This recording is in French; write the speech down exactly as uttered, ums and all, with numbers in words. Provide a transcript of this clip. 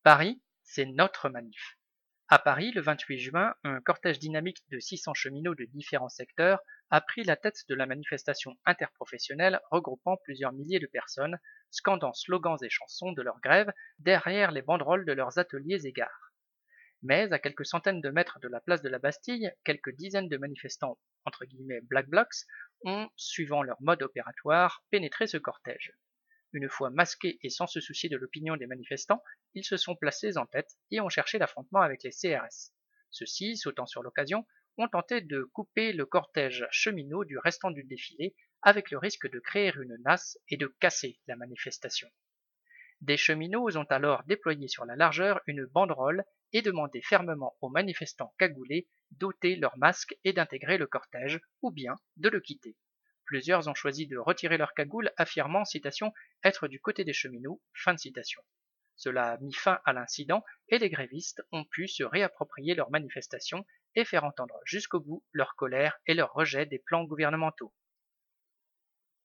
Paris, c'est notre manif. À Paris, le vingt-huit juin, un cortège dynamique de six cents cheminots de différents secteurs a pris la tête de la manifestation interprofessionnelle regroupant plusieurs milliers de personnes, scandant slogans et chansons de leur grève derrière les banderoles de leurs ateliers et gares. Mais à quelques centaines de mètres de la place de la Bastille, quelques dizaines de manifestants entre guillemets Black Blocs ont, suivant leur mode opératoire, pénétré ce cortège. Une fois masqués et sans se soucier de l'opinion des manifestants, ils se sont placés en tête et ont cherché l'affrontement avec les C R S. Ceux-ci, sautant sur l'occasion, ont tenté de couper le cortège cheminot du restant du défilé avec le risque de créer une nasse et de casser la manifestation. Des cheminots ont alors déployé sur la largeur une banderole et demandé fermement aux manifestants cagoulés d'ôter leurs masques et d'intégrer le cortège, ou bien de le quitter. Plusieurs ont choisi de retirer leurs cagoules, affirmant, citation, être du côté des cheminots, fin de citation. Cela a mis fin à l'incident et les grévistes ont pu se réapproprier leur manifestation et faire entendre jusqu'au bout leur colère et leur rejet des plans gouvernementaux.